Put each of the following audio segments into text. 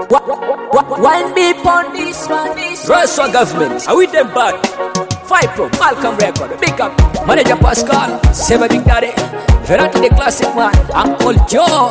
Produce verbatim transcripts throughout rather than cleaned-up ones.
One beep on this one, this one. Rest government, are we them bad? Five Pro, Malcolm Record, big up. Manager Pascal, Seba Big Daddy, Verati the classic man, Uncle Joe.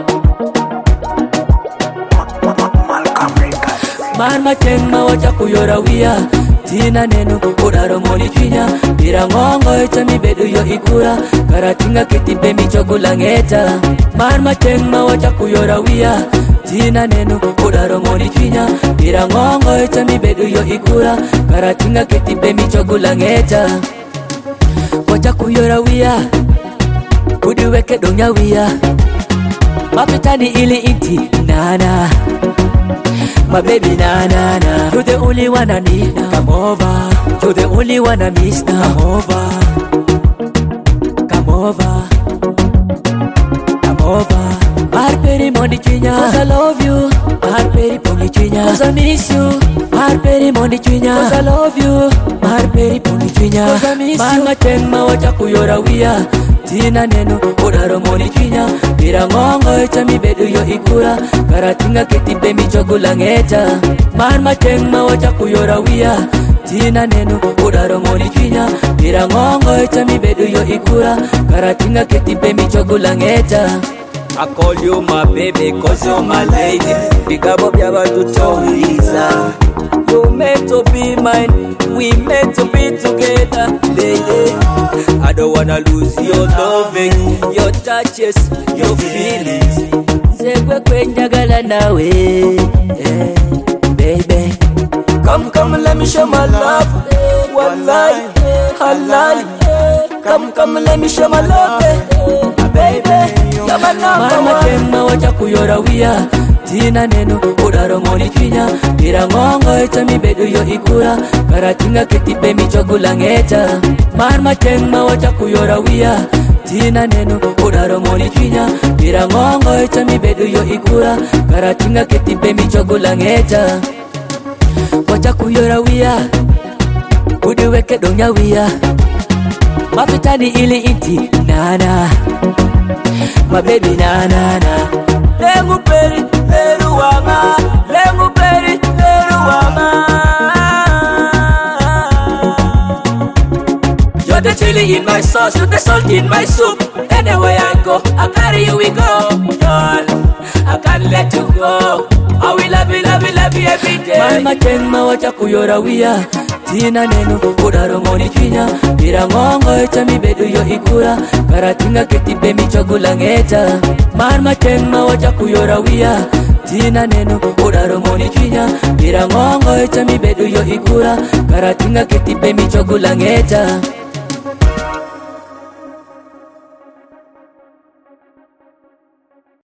Malcolm Record. Man matenga wacha kuyora wia tina nenu udaro moni chinya Bira ngongo echa mibedu yo ikura Karatinga kitipe michokula ngeta Man matenga wacha kuyora wia tina nenu udaro moni chinya Bira ngongo echa mibedu yo ikura Karatinga kitipe michokula ngeta Wacha kuyora wia Kudiweke donya wia Mapitani ili inti nana My baby, na na na. You're the only one I need now. Come over. You're the only one I miss now. Come over. Come over. Come over. Harperi Mondi Chinya, cause I love you. Harperi Mondi Chinya, cause I miss you. Harperi Mondi Chinya, cause I love you. Harperi Mondi Chinya, cause I miss you. Mama tenma wacha kuyora wia tina nenu udaro moni chinya Bira ngongo echa mibedu yo ikura Karatinga kitipe michokula ngeta Man matenga wacha kuyora wia tina nenu udaro moni chinya Bira ngongo echa mibedu yo ikura Karatinga kitipe michokula ngeta I call you my baby cause you're my lady. Big up up your to Lisa. You meant to be mine, we meant to be together, lady. I don't wanna lose your loving, your touches, your feelings. Zegwe kwenjagala nawe, eh, baby. Come, come, let me show my love. Wallahi, halal. Come, come, let me show my love, baby. Mama tenga wacha kuyora wia tina nenu udaro moni chinya Bira ngongo echa mibedu yo ikura Karatinga kitipe michokula ngeta Mama tenga wacha kuyora wia tina nenu udaro moni chinya Bira ngongo echa mibedu yo ikura Karatinga kitipe michokula ngeta Wacha kuyora wia Kudiweke donya wia Mapitani ili inti nana My baby, na na na. Lengu peri, leru wama. Lengu peri, leru wama. You're the chili in my sauce, you're the salt in my soup. Anywhere I go, I carry you, we go. Girl, I can't let you go. I will love you, love you, love you every day. Mama tenga wacha kuyora wia tina nenu udaro moni chinya Bira ngongo echa mibedu yo ikura Karatinga kitipe michokula ngeta Mama tenga wacha kuyora wia tina nenu udaro moni chinya Bira ngongo echa mibedu yo ikura Karatinga kitipe michokula ngeta